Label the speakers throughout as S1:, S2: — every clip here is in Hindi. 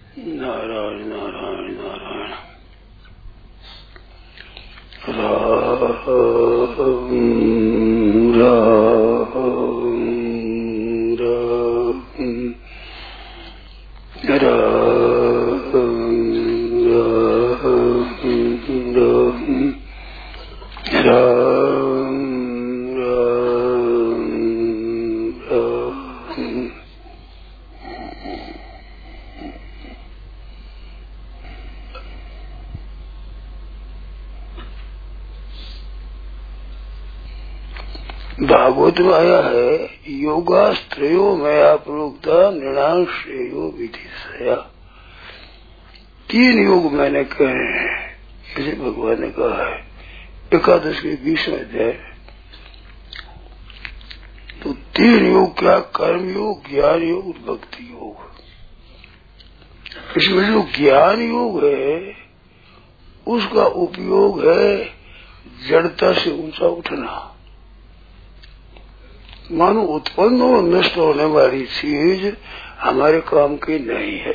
S1: नारायण नारायण नारायण। राम राम राम राम राम भागवत में आया है, योगास्त्रयो मया प्रोक्ता निर्णाम श्रेयो विधि सया। 3 योग मैंने कहे हैं, इसे भगवान ने कहा है एकादश के 20वें अध्याय। तो 3 योग क्या? कर्म योग, ज्ञान योग और भक्ति योग। इसमें जो ज्ञान योग है उसका उपयोग है जड़ता से ऊंचा उठना। मानो उत्पन्न और नष्ट होने वाली चीज हमारे काम की नहीं है।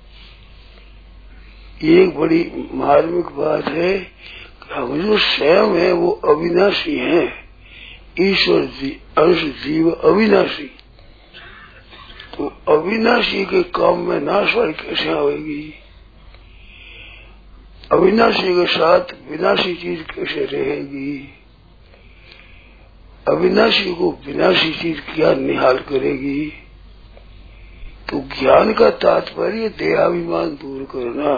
S1: ये एक बड़ी मार्मिक बात है कि हम जो स्वयं है वो अविनाशी है। ईश्वर जी अंश जीव अविनाशी, तो अविनाशी के काम में नाशवाई कैसे आएगी? अविनाशी के साथ विनाशी चीज कैसे रहेगी? अविनाशी को विनाशी चीज क्या निहाल करेगी? तो ज्ञान का तात्पर्य देहाभिमान दूर करना।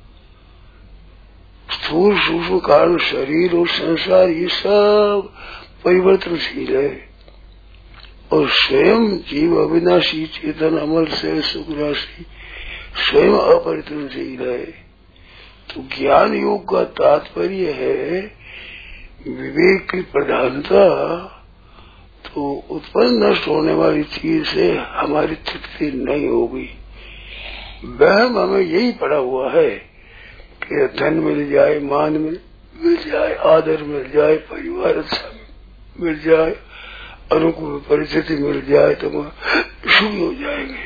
S1: स्थूल सूक्ष्म कारण शरीर और संसार ये सब परिवर्तनशील है और स्वयं जीव अविनाशी चेतन अमल से सुख राशि स्वयं अपरिवर्तनशील है। तो ज्ञान योग का तात्पर्य है विवेक की प्रधानता। तो उत्पन्न नष्ट होने वाली चीज से हमारी तृप्ति नहीं होगी। वहम हमें यही पड़ा हुआ है कि धन मिल जाए, मान मिल जाए, आदर मिल जाए, परिवार अच्छा मिल जाए, अनुकूल परिस्थिति मिल जाए तो सुखी हो जाएंगे।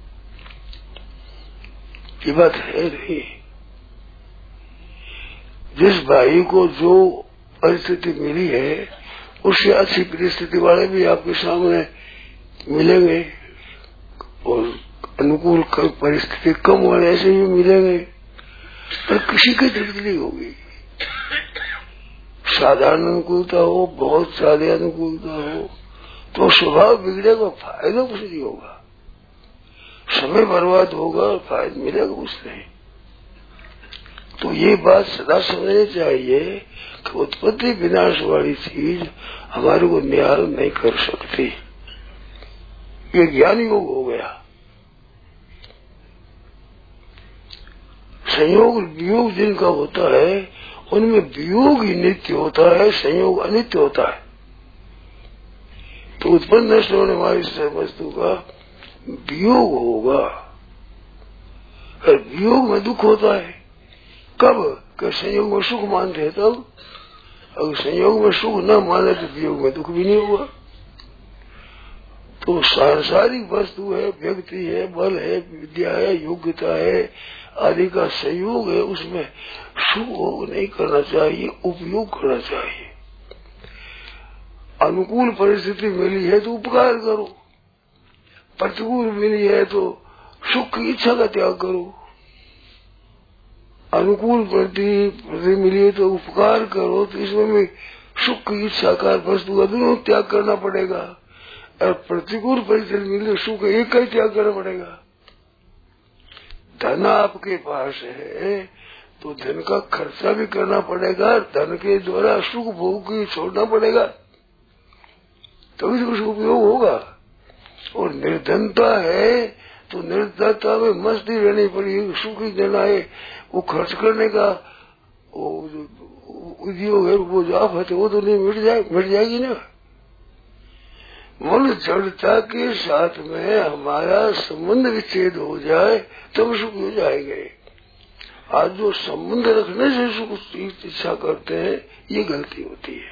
S1: ये बात है नहीं। जिस भाई को जो परिस्थिति मिली है उससे अच्छी परिस्थिति वाले भी आपके सामने मिलेंगे और अनुकूल परिस्थिति कम वाले ऐसे भी मिलेंगे, पर किसी की तृप्ति नहीं होगी। साधारण अनुकूलता हो, बहुत ज्यादा अनुकूलता हो तो स्वभाव बिगड़ेगा, फायदा कुछ नहीं होगा। समय बर्बाद होगा, फायदा मिलेगा कुछ नहीं। तो ये बात सदा समझनी चाहिए कि उत्पत्ति विनाश वाली चीज हमारे को निहाल नहीं कर सकती। ये ज्ञान योग हो गया। संयोग वियोग जिनका होता है उनमें वियोग ही नित्य होता है, संयोग अनित्य होता है। तो उत्पन्न नष्ट होने वाली वस्तु का वियोग होगा और वियोग में दुख होता है। कब? कि संयोग में सुख मानते हैं तब। अगर संयोग में सुख न माने तो वियोग में दुख भी नहीं होगा। तो सांसारिक वस्तु है, व्यक्ति है, बल है, विद्या है, योग्यता है आदि का संयोग है, उसमें सुख नहीं करना चाहिए, उपयोग करना चाहिए। अनुकूल परिस्थिति मिली है तो उपकार करो, प्रतिकूल मिली है तो सुख की इच्छा का त्याग करो। अनुकूल प्रति मिली है तो उपकार करो, तो इसमें भी सुख की इच्छा का वस्तु का दोनों त्याग करना पड़ेगा। और प्रतिकूल परिस्थिति मिली तो सुख एक का ही त्याग करना पड़ेगा। धन आपके पास है तो धन का खर्चा भी करना पड़ेगा, धन के द्वारा सुख भोग की छोड़ना पड़ेगा, तभी तो उसका उपयोग होगा। और निर्धनता है तो निर्धनता में मस्ती रहनी पड़ेगी, सुख ही देना है, वो खर्च करने का उद्योग है, वो जो आफत है वो तो नहीं मिट जाएगी ना। मन जड़ता के साथ में हमारा संबंध विच्छेद हो जाए तब सुख हो जाएंगे। आज जो संबंध रखने से सुख इच्छा करते हैं ये गलती होती है।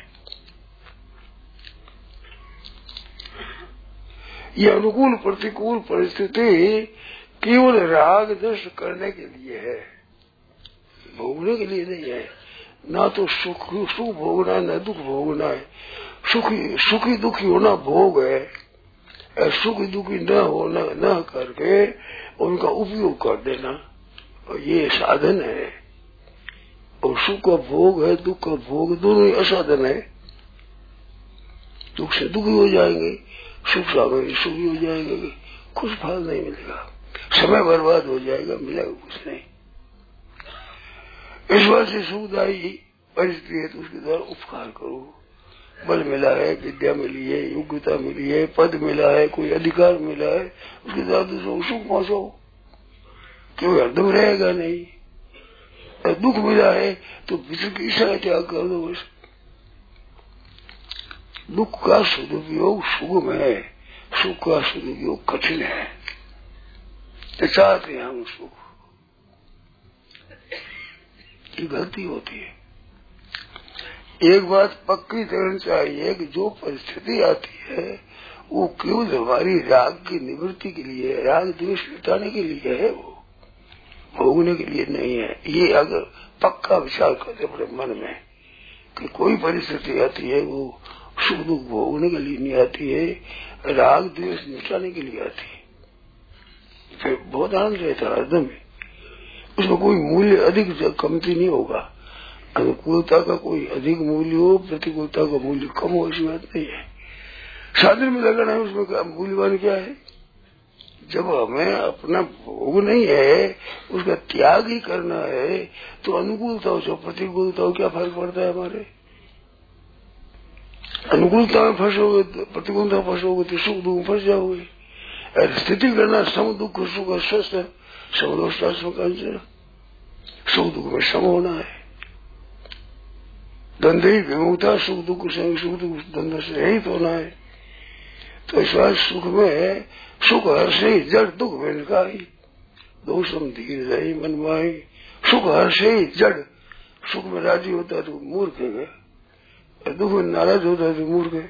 S1: ये अनुकूल प्रतिकूल परिस्थिति केवल राग द्वेष करने के लिए है, भोगने के लिए नहीं है। ना तो सुख भोगना है, ना दुख भोगना है। सुखी दुखी होना भोग है, सुखी दुखी न होना न करके उनका उपयोग कर देना, और ये साधन है। और सुख का भोग है, दुख का भोग, दोनों ही असाधन है। दुख से दुखी हो जाएंगे, सुख से सुखी हो जाएंगे, कुछ फल नहीं मिलेगा, समय बर्बाद हो जाएगा, मिलेगा कुछ नहीं। इस बात से सुखदायी परिस्थिति है तो उसके द्वारा उपकार करो। बल मिला है, विद्या मिली है, योग्यता मिली है, पद मिला है, कोई अधिकार मिला है, उसके द्वारा दूसरों को सुख पहुंचो, क्यों हरदम रहेगा नहीं। और दुख मिला है तो विश्व की इच्छा का त्याग कर दो बस। दुख का सदुपयोग सुगम है, सुख का सदुपयोग कठिन है। तो चाहते हैं हम सुख, की गलती होती है। एक बात पक्की करनी चाहिए कि जो परिस्थिति आती है वो केवल हमारी राग की निवृत्ति के लिए है, राग द्वेष मिटाने के लिए है, वो भोगने के लिए नहीं है। ये अगर पक्का विचार करते अपने मन में कि कोई परिस्थिति आती है वो सुख दुख भोगने के लिए नहीं आती है, राग द्वेष मिटाने के लिए आती है, फिर बहुत आनंद रहता है हरदम। उसमें कोई मूल्य अधिक कमती नहीं होगा। अनुकूलता का कोई अधिक मूल्य हो, प्रतिकूलता का मूल्य कम हो, ऐसी बात नहीं है। साधन में लगना है, उसमें क्या मूल्यवान क्या है। जब हमें अपना भोग नहीं है, उसका त्याग ही करना है, तो अनुकूलता हो चाहे प्रतिकूलता हो, क्या फर्क पड़ता है हमारे। अनुकूलता में फंसोगे, प्रतिकूलता में फंसोगे तो सुख दुख में फंस जाओगे। स्थिति करना सम दुख सुख स्वस्थ समदोषा सुख दुख में सम होना है। द्वंद्व ही विमुक्ता, सुख दुख से, सुख दुख द्वंद्व से रहित होना है। तो इस बात सुख में सुख हर्ष ही जड़, दुख में ही दोषम धीर रही मन माही। सुख हर्ष ही जड़, सुख में राजी होता तो मूर्ख है, और दुख में नाराज होता तो मूर्ख है।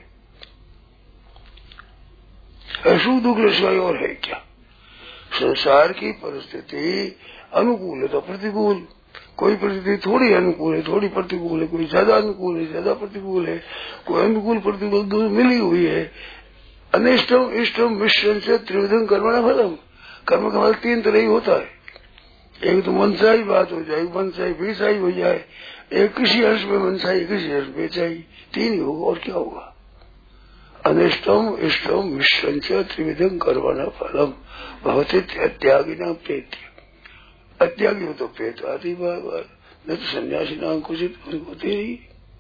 S1: सुख दुख सिवाय और है क्या। संसार की परिस्थिति अनुकूल है तो प्रतिकूल, कोई परिस्थिति थोड़ी अनुकूल है, थोड़ी प्रतिकूल है, कोई ज्यादा अनुकूल है, ज्यादा प्रतिकूल है, कोई अनुकूल प्रतिकूल दोनों मिली हुई है। अनिष्टम इष्टम मिश्रण से त्रिविधम कर्मणा फलम। कर्म का फल तीन तरह ही होता है। एक तो मनसाई बात हो जाए, मनसाई बेचाई हो जाए, एक किसी अर्थ में मनसाई, किसी अर्थ में बेचाई, तीन ही होगा और क्या होगा। अनिष्टम इष्टम मिश्रण से त्रिविधम कर्मणा फलम भवते त्यागी नाम पेत्य। अत्यागी हो तो पेट आती बार बार, न तो सन्यासी नाम कुछ होते ही।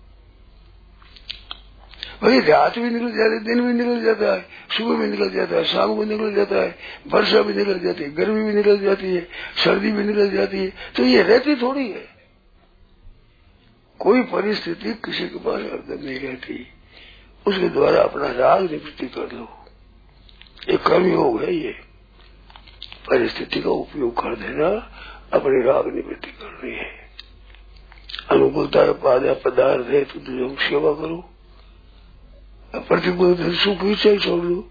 S1: भाई रात भी निकल जाती है, दिन भी निकल जाता है, सुबह भी निकल जाता है, शाम को निकल जाता है, वर्षा भी निकल जाती है, गर्मी भी निकल जाती है, सर्दी भी निकल जाती है, तो ये रहती थोड़ी है। कोई परिस्थिति किसी के पास हरदम नहीं रहती। उसके द्वारा अपना राग निवृत्ति कर लो, एक कर्मयोग है ये। परिस्थिति का उपयोग कर देना, अपने राग निवृत्ति करनी है। अनुकूलता पदार्थ है तो तुझे सेवा करो, प्रतिकूलता सुख इच्छा ही छोड़ लो,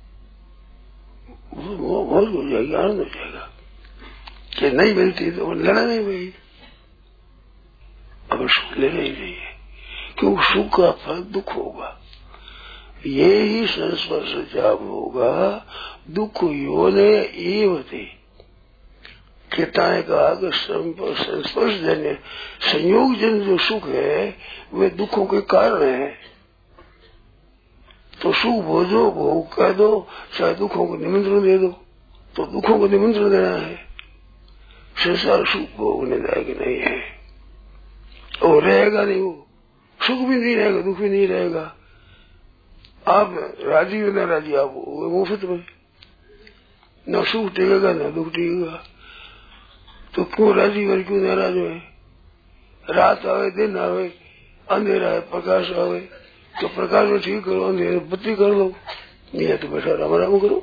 S1: मौज हो जाएगी, आनंद हो जाएगा। कि नहीं मिलती तो लेना नहीं भाई, अब सुख लेना ही नहीं है, क्योंकि सुख का फल दुख होगा। ये ही संस्पर्श जब होगा, दुख योने एवते। कहता है कहा संस्पर्श जन्य संयोग जन्य जो सुख है वे दुखों के कारण है। तो सुख भोजो, भोग कह दो, चाहे दुखों को निमंत्रण दे दो, तो दुखों को निमंत्रण देना है। संसार सुख भोगने लायक नहीं है, और रहेगा नहीं, वो सुख भी नहीं रहेगा, दुख भी नहीं रहेगा। आप राजी हो न राजी, आप मुफ्त में, न सुख टिकेगा न दुख टिकेगा। तो क्यों राजी और क्यों नाराज हो। रात आवे दिन आवे, अंधेरा है प्रकाश आवे, तो प्रकाश में ठीक करो, अंधेरे बत्ती कर लो, नहीं तो बैठा राम राम करो।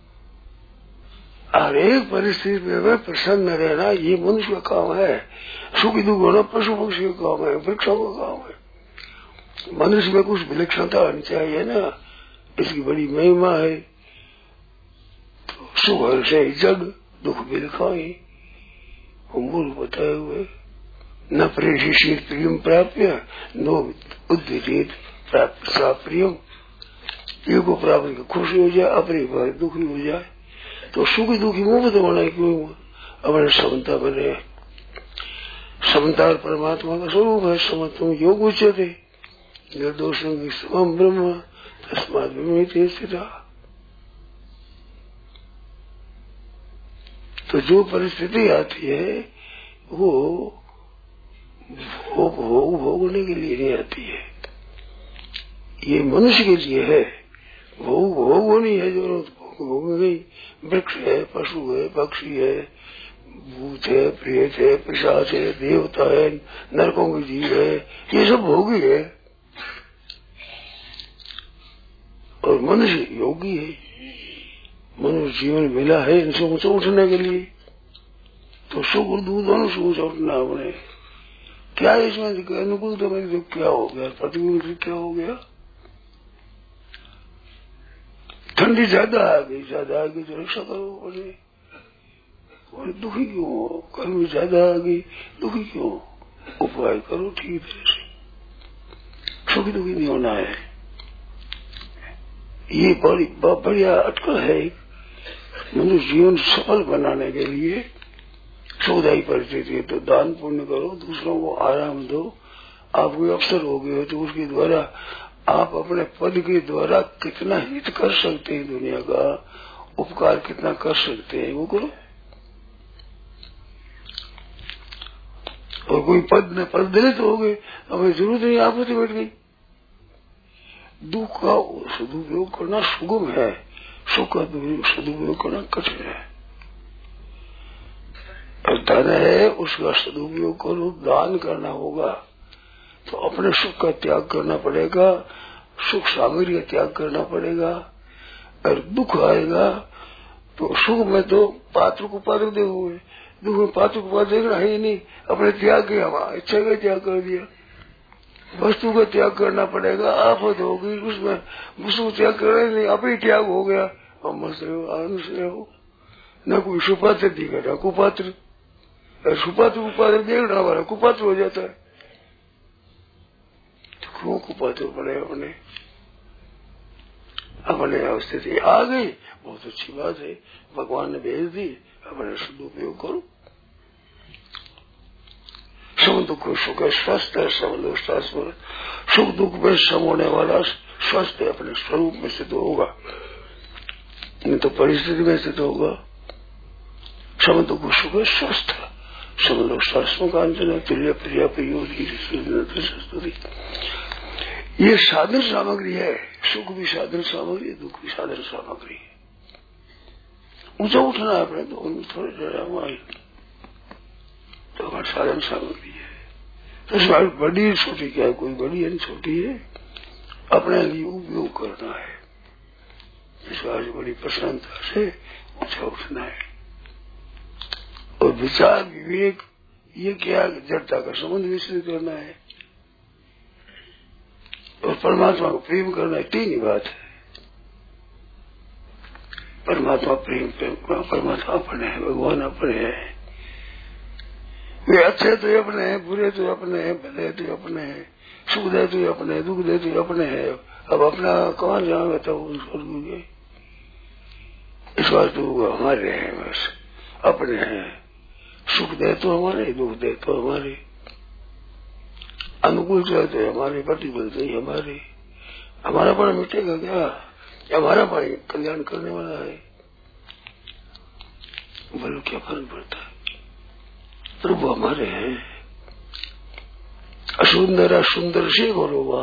S1: हर एक परिस्थिति में प्रसन्न रहना ये मनुष्य का काम है। सुख दुख होना पशु पक्षी का काम है, वृक्षों का काम है। मनुष्य में कुछ विलक्षणता होनी चाहिए ना, इसकी बड़ी महिमा है। तो सुख हर्ष जग, दुख बिल खाई मूल बताए हुए न प्रेषित प्रियम प्राप्य नो उद्वित प्राप्त सा प्रियम। ये को प्राप्त खुश हो जाए, अपनी बात दुखी हो जाए तो सुखी दुखी मुफ्त होना क्यों? अपने समता बने। समता परमात्मा का स्वरूप है। समत्व योग उच्यते निर्दोषं समम ब्रह्म तस्मात् विमुक्ति स्थिता। तो जो परिस्थिति आती है वो भोगने के लिए नहीं आती है, ये मनुष्य के लिए है। भोग होनी है जो भोग गई। वृक्ष है, पशु है, पक्षी है, भूत है, प्रेत है, पिशाच है, देवता है, नरकों के जीव है, ये सब भोगी है। और मनुष्य योगी है। मनुष्य जीवन मिला है इनसे ऊंचा उठने के लिए। तो सुख और दुख दोनों से ऊंचा उठना अपने। क्या इसमें अनुकूल तो मेरे दुख क्या हो गया, प्रतिकूल से क्या हो गया? ठंडी ज्यादा आ गई तो रक्षा करो अपने। और दुखी क्यों हो? गर्मी ज्यादा आ गई दुखी क्यों? उपाय करो ठीक तरह से। सुखी दुखी नहीं होना है। ये बड़ी बढ़िया अटकल है मनुष्य जीवन सफल बनाने के लिए। सुखदायी परिस्थिति है तो दान पुण्य करो, दूसरों को आराम दो। आप कोई अवसर हो गए तो उसके द्वारा आप अपने पद के द्वारा कितना हित कर सकते हैं, दुनिया का उपकार कितना कर सकते हैं वो करो। और कोई पद दलित हो गए, हमें जरूरत नहीं, आपत्ति बैठ गई। दुख का सदुपयोग करना सुगम है, सुख का सदुपयोग करना कठिन है। और धन है उसका सदुपयोग करो, दान करना होगा तो अपने सुख का त्याग करना पड़ेगा, सुख सामग्री का त्याग करना पड़ेगा। और दुख आएगा तो सुख में तो पात्र को पात्र देखोगे, दुख में पात्र को पात्र देखना है ही नहीं। अपने त्याग किया, इच्छा का त्याग कर दिया, वस्तु का त्याग करना पड़ेगा। आफत होगी उसमें, वस्तु त्याग करना ही नहीं, अपनी त्याग हो गया। और मस्त रहो, आनंद से रहो। न कोई सुपात्र दिखेगा, कुपात्र। सुपात्र कुपात्र देखना हमारा कुपात्र हो जाता है। तो क्यों कुपात्र बने? अपने स्थिति आ गई, बहुत अच्छी बात है, भगवान ने भेज दी, अपने सदुपयोग करो। सम दुख सुख स्वस्थ है, सम दोष सुख दुख में सम होने वाला स्वस्थ है, अपने स्वरूप में सिद्ध होगा, नहीं तो परिस्थिति में सिद्ध होगा। सम दुख सुख स्वस्थ समलोष्टास्म कांचन तुल्य प्रिया प्रियो स्तुति। ये साधन सामग्री है। सुख भी साधन सामग्री है, दुख भी साधन सामग्री है। ऊंचा उठना है अपने, तो थोड़ी देर हमारी तो हमारी साधन सामग्री है। तो इसमें बड़ी छोटी क्या है? कोई बड़ी है छोटी है, अपने लिए उपयोग करना है। इस बात बड़ी प्रसन्नता से ऊंचा उठना है। और विचार विवेक ये क्या? जड़ता का संबंध विस्तृत करना है और परमात्मा को प्रेम करना है। तीन ही बात है। परमात्मा प्रेम, परमात्मा अपने है, भगवान अपने है। वे अच्छे तो अपने हैं, बुरे तो अपने हैं, भले तो अपने हैं, सुख दे तो अपने, दुख दे तो अपने हैं। अब अपना कौन जाएगा? तब स्वर्ग गए। इस बात तो हमारे हैं, बस अपने हैं। सुख दे तो हमारे, दुख दे तो हमारे, अनुकूल चाहते हमारे, प्रतिकूल तो हमारे। हमारा पण मिटेगा क्या? हमारा भाई कल्याण करने वाला है, बोलो क्या फर्क पड़ता है? प्रभु हमारे हैं। असुंदर सुंदर से गौरवा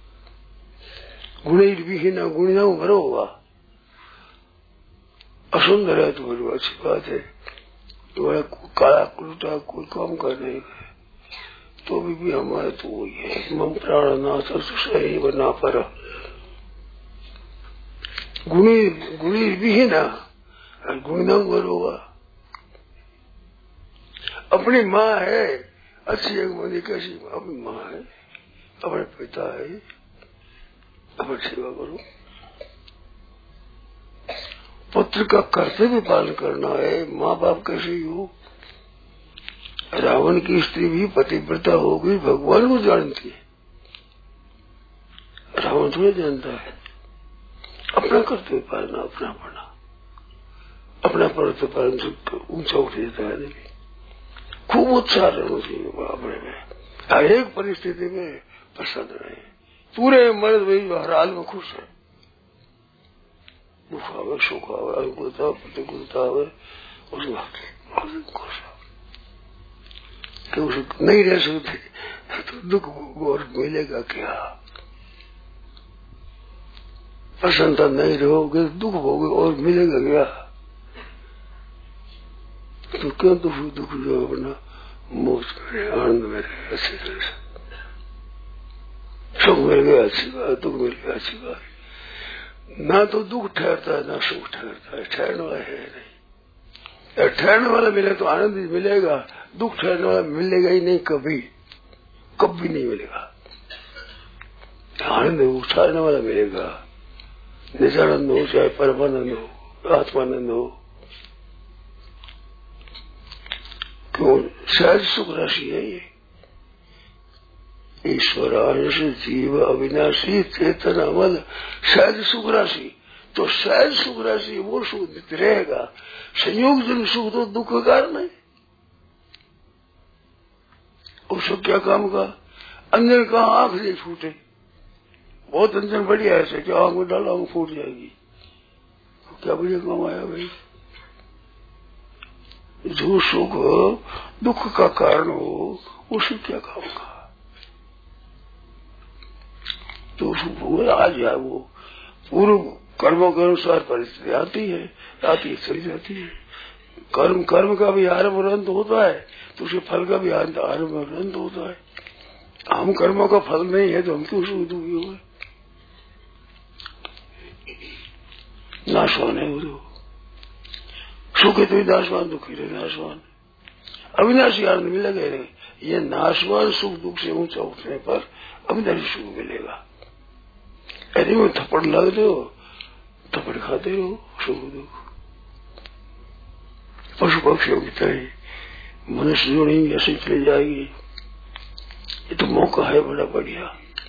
S1: गुणे विहीन गुणिना भरोवा। असुंदर है तो बड़ी अच्छी बात है, तो काला कुलटा कोई काम कर नहीं तो भी हमारे तो वही है। मम प्राणनाथ सही बना पर गुणी विहीन गुणिना भरोवा। अपनी माँ है अच्छी, एक मनी कैसी अपनी माँ है, अपने पिता है, अपनी सेवा करो। पुत्र का कर्तव्य पालन करना है। माँ बाप कैसे हो? रावण की स्त्री भी पतिव्रता हो गई, भगवान को जानती है, रावण थोड़ा जानता है। अपना कर्तव्य पालना, अपना पढ़ना, अपना कर्तव्य पालन से ऊंचा उठ जाता है। खूब उत्साह रहना चाहिए बापरे में, हर एक परिस्थिति में प्रसन्न रहे। पूरे मर्द भाई हर हाल में खुश है, दुख आवे, सुख आवे, अनुकूलता प्रतिकूलता आवे, उसमें खुश है कि उसे नहीं रह सकते तो दुख और मिलेगा क्या? प्रसन्नता नहीं रहोगे, दुख भोगे और मिलेगा क्या? तो क्यों दुख जो अपना मोक्ष करे, आनंद में रहे, अच्छी तरह से। सुख मिल गया अच्छी बात, दुख मिल गया अच्छी बात। ना तो दुख ठहरता है ना सुख ठहरता है, ठहरने वाला है नहीं। ठहरने वाला मिले तो आनंद ही मिलेगा, दुख ठहरने वाला मिलेगा ही नहीं, कभी कभी नहीं मिलेगा। आनंद उठाने वाला मिलेगा, निजानंद हो चाहे परमानंद हो, आत्मानंद हो। क्यों? सहज सुख राशि है ये। ईश्वरांश जीव अविनाशी चेतन अमल, सहज सुख राशि। तो सहज सुख राशि वो सुख रहेगा। संयोग जन सुख तो दुख का कारण है। उसको क्या काम का? अंजन का आंख नहीं फूटे, बहुत अंजन बढ़िया ऐसे कि आंख में डाला आंख फूट जाएगी, क्या बढ़िया काम आया भाई। जो सुख दुख का कारण हो उसको क्या काम का? तो सुख आ जाए, वो पूर्व कर्मों के अनुसार परिस्थिति आती है, चली जाती है। कर्म का भी आरंभ और अंत होता है, तो उसके फल का भी आरंभ और अंत होता है। हम कर्मों का फल नहीं है तो हम क्यों सुख दुखी हुए? नाशवान है वो तो, सुख है तो नाशवान, दुखी रहे नाशवान। अविनाशी आनंद मिलेगा नहीं। ये नाशवान सुख दुख से ऊंचा उठने पर अविनाशी सुख मिलेगा। यदि वो थप्पड़ लगते हो, थप्पड़ खाते रहो, सुख दुख। पशु पक्षियों की तरह मनुष्य जो नहीं ऐसे चले जाएगी। ये तो मौका है बड़ा बढ़िया,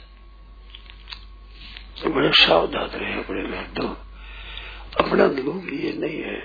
S1: तो बड़े सावधान रहे अपने में। तो अपना दुख ये नहीं है,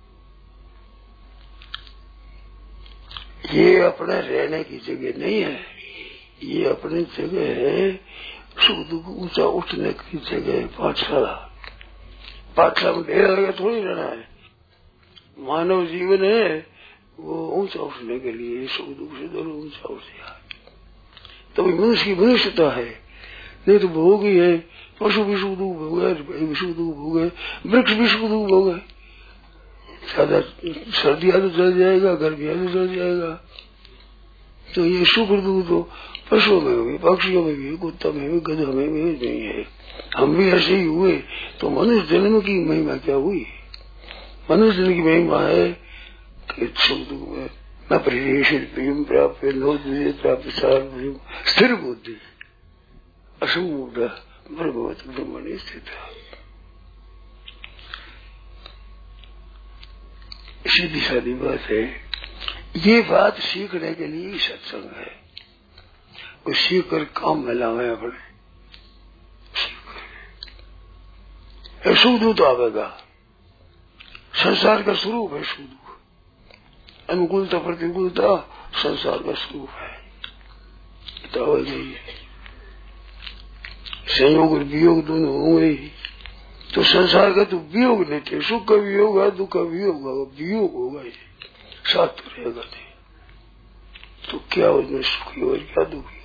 S1: ये अपना रहने की जगह नहीं है, ये अपनी जगह है सुख दुख ऊंचा उठने की जगह। पाठशाला में ढेर लगे थोड़ी रहना है। मानव जीवन है वो ऊंचा उठने के लिए, सुख दुख से दोनों ऊंचा उठ जाए तभी मनुष्य की मनुष्यता है। नहीं तो भोग ही है, पशु भी सुख दुख भोगे, भी सुख दुख भोगे, वृक्ष भी सुख दुख भोगे। ज्यादा सर्दी आ तो जल जाएगा, गर्मी आ तो जल जाएगा। तो ये सुख दुख तो पशुओं में भी, पक्षियों में भी, कुत्ता में भी, गधा में भी नहीं है। हम भी ऐसे ही हुए तो मनुष्य जन्म की महिमा क्या हुई? मनुष्य जन्म की महिमा है कि सुख दुख में न परिवेशित प्रियम प्राप्त, नोद्विजय प्राप्त, स्थिर बुद्धि असमूढ़ ब्रह्मवत ब्रह्मणि स्थित। सीधी सादी बात है। ये बात सीखने के लिए ही सत्संग है। कोई सीख कर काम में लावे अपने, सुख दुख तो आवेगा। संसार का स्वरूप है सुख दुख, अनुकूलता प्रतिकूलता संसार का स्वरूप है। तो संयोग और वियोग दोनों होंगे ही। तो संसार का तो वियोग लेते, सुख का वियोग है, दुख का वियोग होगा, वियोग होगा, ये साथ तो रहेगा नहीं। तो क्या उसमें सुखी और क्या दुखी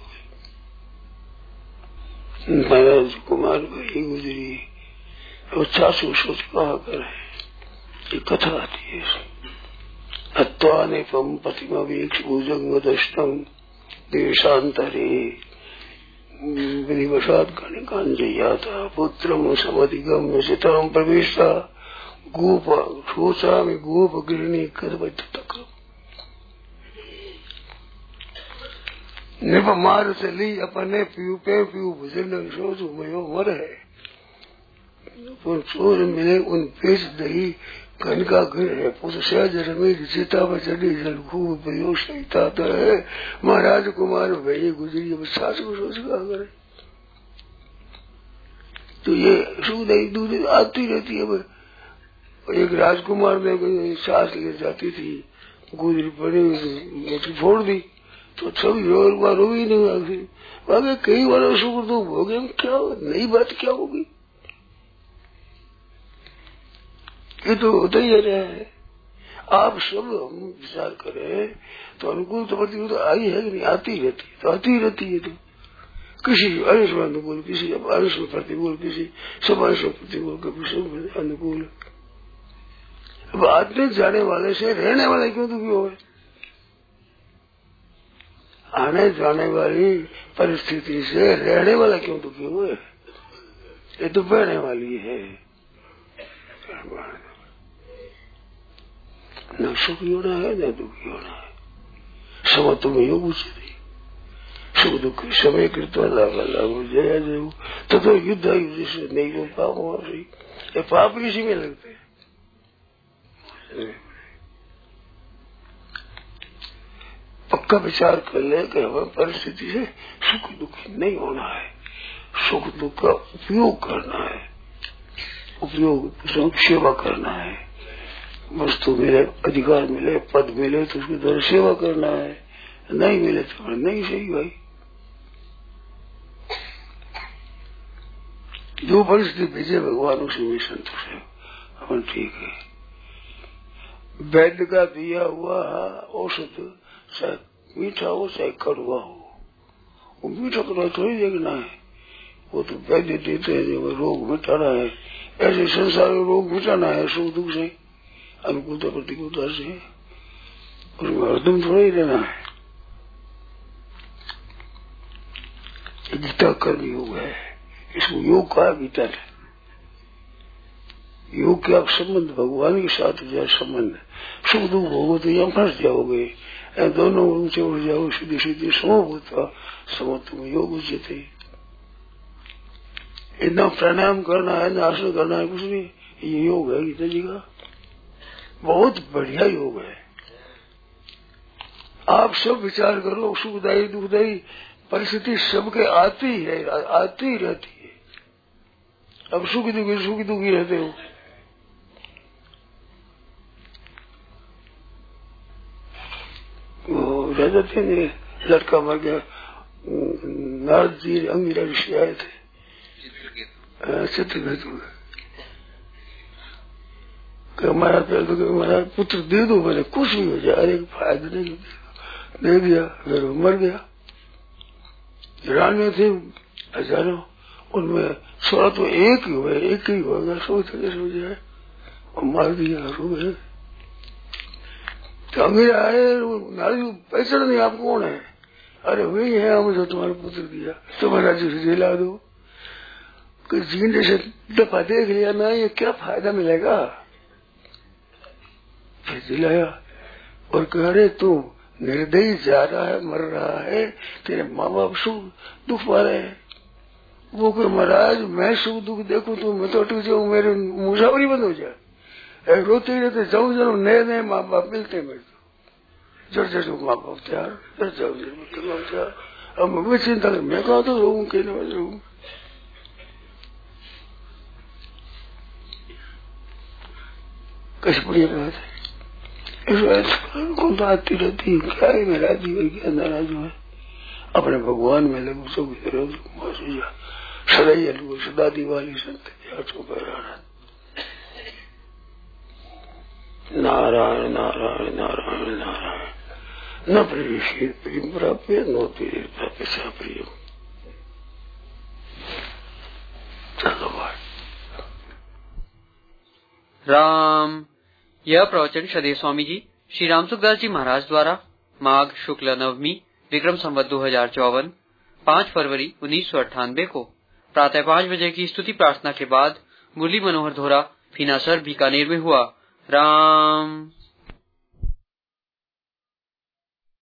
S1: हो? महाराज कुमार भाई गुजरी और 400 सोच कहा करे, ये कथा आती है। अत्वाने पम पतिमा वीक्ष भुजंगदष्टम देशांतरे विधिवशात गणिकांजयाता पुत्रम समधिगम्य सिताम प्रवेशा गोप शोचा में गोप गिरणी करवत तक निप मार से ली अपने पीऊ पे पीऊ भुजन सोच मयो मर है। चोर मिले उन पेच दही कनका घर है पुत्र सहज रमेश सीता पर चढ़ी जल खूब प्रयोग सहिता है महाराज कुमार भैया गुजरी। अब सास को सोच क्या करे, तो ये सुखदाई दूध आती रहती है। अब एक राजकुमार ने सास ले जाती थी, गुजरी पड़ी मोटी फोड़ दी तो सभी रो ही नहीं आगे आगे कई बार सुख दुख हो गए। क्या नई बात क्या होगी, ये तो होता ही रहा है। आप सब हम विचार करें तो अनुकूल तो प्रतिकूल आई है कि नहीं, आती रहती है, तो आती रहती है। तो किसी अंश में अनुकूल, किसी अंश में प्रतिकूल, किसी सब अंश में प्रतिकूल, कभी सब अनुकूल। अब आते जाने वाले से रहने वाले क्यों दुखी हो, आने जाने वाली परिस्थिति से रहने वाला क्यों दुखी हुए, ये तो बहने वाली है। न सुखी होना है न दुखी होना है, सम तुम योग उचित सुख दुख समय कृत्वा लाभ लाभ जय जय तो युद्ध नहीं हो पाप ये पाप इसी में लगते हैं। पक्का विचार कर ले कि हमें परिस्थिति से सुख दुखी नहीं होना है, सुख दुख का उपयोग करना है, उपयोग सेवा करना है। वस्तु मिले, अधिकार मिले, पद मिले तो उसके द्वारा सेवा करना है, नहीं मिले तो नहीं सही भाई। जो परिस्थिति भेजे भगवान उसी में संतोष है, अपन ठीक है। वैद्य का दिया हुआ औषध चाहे मीठा हो चाहे कड़वा हो, वो मीठा कड़वा थोड़ी देखना है, वो तो वैद्य देते हैं जो रोग मिटाना है। ऐसे संसार में रोग मिटाना है सुख दुख से, अनुकूलता प्रतिकूलता से, उसमें हरदम थोड़ा ही रहना है। गीता कर्म योग है, इसको योग कहा गीता ने। योग के आप संबंध भगवान के साथ जाए संबंध, सुख दुख होगा तो यहाँ फंस जाओगे, दोनों ऊंचे उड़ जाओ सीधे सीधे समोभूता समत्व योग उचित है। इतना प्राणायाम करना है ना आसन करना है कुछ नहीं, ये योग है गीता जी का, बहुत बढ़िया योग है। आप सब विचार करो, सुखदायी दुखदायी परिस्थिति सबके आती है, आती रहती है। अब सुखी दुखी रहते हो, वो राजा थे ने लड़का मर गया, नारद जी अंगिरा ऋषि आए थे चित्रकेतु, हमारा पुत्र दे दो, मैंने कुछ भी हो जाए, अरे फायदा नहीं, दे दिया, फिर मर गया। रानियां थे हजारों, उनमें छोरा तो एक ही हुआ, एक ही होगा, सोच जाए और मार दिया, रो गए। तो अंग्रेज आए, नारी पहचान नहीं आप कौन है, अरे वही है हम जो तुम्हारे पुत्र दिया, तुम्हारा जो जिला दो। जीने से दफा देख लिया ना, ये क्या फायदा मिलेगा, फिर दिलाया और कह रहे तू निर्दयी जा रहा है, मर रहा है, तेरे माँ बाप सुख दुख पा रहे हैं। वो कोई महाराज मैं सुख दुख देखूं तो मैं तो अटक जाऊं, मेरे मुसाफरी बंद हो जाए, रोते ही रहते जाऊं जाऊं, नए नए माँ बाप मिलते मेरे को, जड़ जड़ माँ बाप तैयार, जड़ जाओ तैयार। अब मैं चिंता कर, मैं कहा तो रहूं कि नहीं रहूं, कैसे बढ़िया बात है। कौन तो आती रहती है, क्या है मेरा जीवन क्या नाराज है, अपने भगवान में लगू सब सदाई अलगू सदा दिवाली संत नारायण नारायण नारायण नारायण न प्रिय प्रियम प्राप्य नो प्रिय प्राप्य सा प्रिय।
S2: राम। यह प्रवचन श्रद्धेय स्वामी जी श्री राम सुखदास जी महाराज द्वारा माघ शुक्ल नवमी विक्रम संवत 2054 5 फरवरी 1998 को प्रातः 5 बजे की स्तुति प्रार्थना के बाद मुरली मनोहर धोरा, फीनासर, बीकानेर में हुआ। राम।